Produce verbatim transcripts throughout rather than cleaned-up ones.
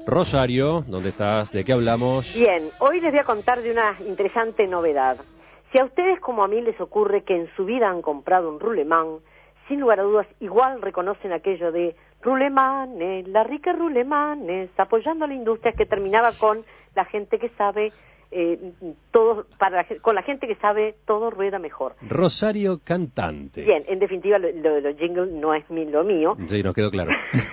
Rosario, ¿dónde estás? ¿De qué hablamos? Bien, hoy les voy a contar de una interesante novedad. Si a ustedes como a mí les ocurre que en su vida han comprado un roulement, sin lugar a dudas igual reconocen aquello de Roulemane, la rica Roulemane, apoyando a la industria, que terminaba con la gente que sabe, eh, todo, para la, con la gente que sabe todo rueda mejor. Rosario cantante. Bien, en definitiva lo, lo de los jingles no es mi, lo mío. Sí, nos quedó claro.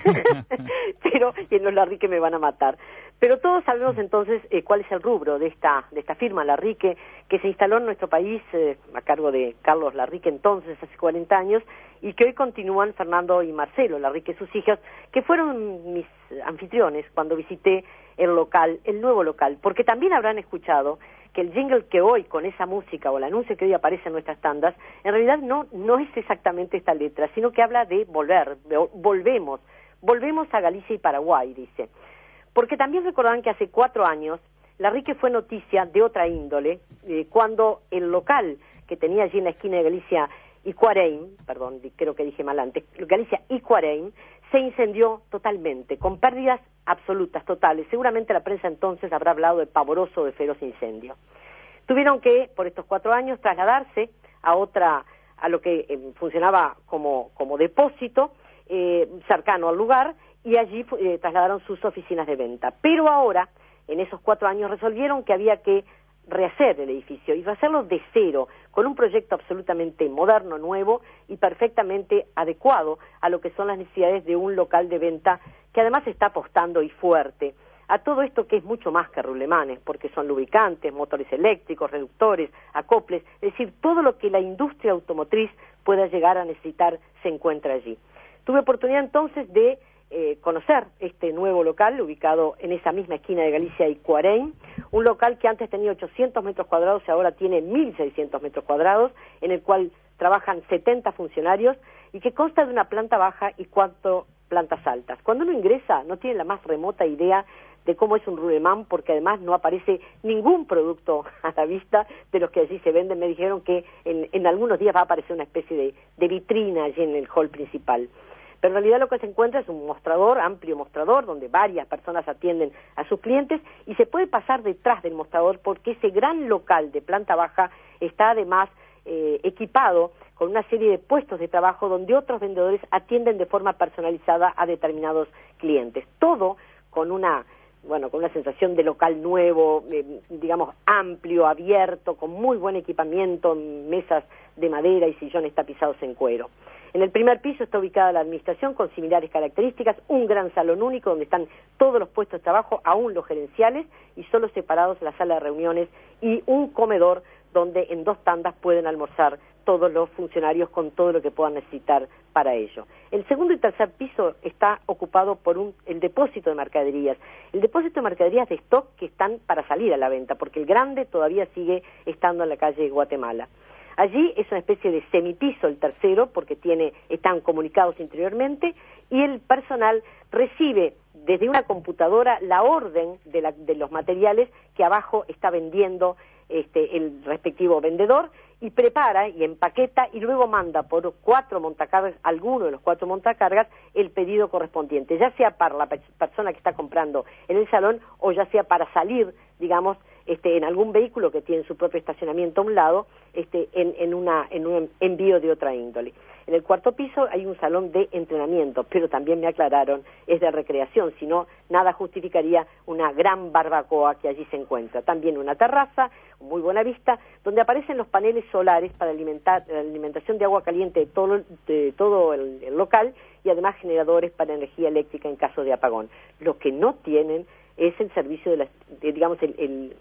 Pero, y en los Larrique me van a matar. Pero todos sabemos entonces eh, cuál es el rubro de esta de esta firma Larrique, que se instaló en nuestro país eh, a cargo de Carlos Larrique entonces, hace cuarenta años, y que hoy continúan Fernando y Marcelo Larrique, sus hijos, que fueron mis anfitriones cuando visité el local, el nuevo local, porque también habrán escuchado que el jingle que hoy, con esa música, o el anuncio que hoy aparece en nuestras tandas, en realidad no, no es exactamente esta letra, sino que habla de volver, de, volvemos, volvemos a Galicia y Paraguay, dice. Porque también recordarán que hace cuatro años, Larrique fue noticia de otra índole, eh, cuando el local que tenía allí en la esquina de Galicia y Cuareim, perdón, creo que dije mal antes, Galicia y Cuareim, se incendió totalmente, con pérdidas absolutas, totales. Seguramente la prensa entonces habrá hablado de pavoroso, de feroz incendio. Tuvieron que, por estos cuatro años, trasladarse a otra, a lo que eh, funcionaba como, como depósito, eh, cercano al lugar, y allí eh, trasladaron sus oficinas de venta. Pero ahora, en esos cuatro años, resolvieron que había que rehacer el edificio y rehacerlo de cero, con un proyecto absolutamente moderno, nuevo y perfectamente adecuado a lo que son las necesidades de un local de venta que además está apostando y fuerte a todo esto que es mucho más que roulemanes, porque son lubricantes, motores eléctricos, reductores, acoples, es decir, todo lo que la industria automotriz pueda llegar a necesitar se encuentra allí. Tuve oportunidad entonces de Eh, conocer este nuevo local ubicado en esa misma esquina de Galicia y Cuareim, un local que antes tenía ochocientos metros cuadrados y ahora tiene mil seiscientos metros cuadrados, en el cual trabajan setenta funcionarios y que consta de una planta baja y cuatro plantas altas. Cuando uno ingresa no tiene la más remota idea de cómo es un roulement, porque además no aparece ningún producto a la vista de los que allí se venden. Me dijeron que en, en algunos días va a aparecer una especie de, de vitrina allí en el hall principal. Pero en realidad lo que se encuentra es un mostrador, amplio mostrador, donde varias personas atienden a sus clientes y se puede pasar detrás del mostrador porque ese gran local de planta baja está además eh, equipado con una serie de puestos de trabajo donde otros vendedores atienden de forma personalizada a determinados clientes. Todo con una, bueno, con una sensación de local nuevo, eh, digamos amplio, abierto, con muy buen equipamiento, mesas de madera y sillones tapizados en cuero. En el primer piso está ubicada la administración con similares características, un gran salón único donde están todos los puestos de trabajo, aún los gerenciales, y solo separados la sala de reuniones y un comedor donde en dos tandas pueden almorzar todos los funcionarios con todo lo que puedan necesitar para ello. El segundo y tercer piso está ocupado por un, el depósito de mercaderías, el depósito de mercaderías de stock que están para salir a la venta, porque el grande todavía sigue estando en la calle Guatemala. Allí es una especie de semipiso el tercero, porque tiene, están comunicados interiormente, y el personal recibe desde una computadora la orden de, la, de los materiales que abajo está vendiendo este, el respectivo vendedor, y prepara y empaqueta y luego manda por cuatro montacargas, alguno de los cuatro montacargas, el pedido correspondiente, ya sea para la pe- persona que está comprando en el salón o ya sea para salir, digamos, este, en algún vehículo que tiene su propio estacionamiento a un lado, este, en, en, una, en un envío de otra índole. En el cuarto piso hay un salón de entrenamiento, pero también me aclararon, es de recreación, si no, nada justificaría una gran barbacoa que allí se encuentra. También una terraza, muy buena vista, donde aparecen los paneles solares para alimentar, la alimentación de agua caliente de todo, de todo el, el local, y además generadores para energía eléctrica en caso de apagón. Lo que no tienen es el servicio de las, de, digamos, el, el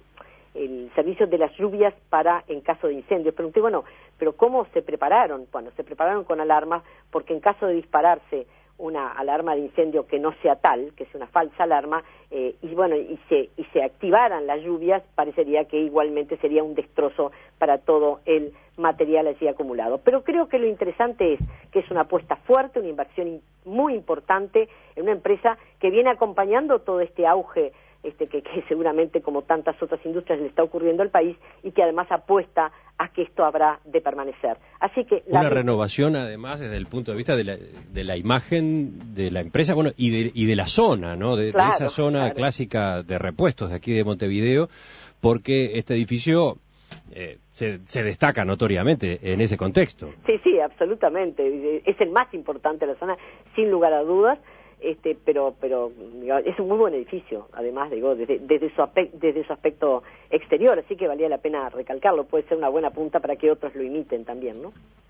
el servicio de las lluvias para en caso de incendios. Pregunté, bueno, pero ¿cómo se prepararon? Bueno, se prepararon con alarmas, porque en caso de dispararse una alarma de incendio que no sea tal, que sea una falsa alarma, eh, y bueno, y se, y se activaran las lluvias, parecería que igualmente sería un destrozo para todo el material allí acumulado. Pero creo que lo interesante es que es una apuesta fuerte, una inversión muy importante en una empresa que viene acompañando todo este auge este, que, que seguramente como tantas otras industrias le está ocurriendo al país y que además apuesta a que esto habrá de permanecer. Así que la una renovación además desde el punto de vista de la, de la imagen de la empresa, bueno, y de, y de la zona, ¿no? De, claro, de esa zona claro. clásica de repuestos de aquí de Montevideo, porque este edificio eh, se, se destaca notoriamente en ese contexto. Sí, sí, absolutamente. Es el más importante de la zona, sin lugar a dudas. Este, pero pero digamos, es un muy buen edificio, además digo desde, desde su aspecto, desde su aspecto exterior, así que valía la pena recalcarlo. Puede ser una buena punta para que otros lo imiten también, ¿no?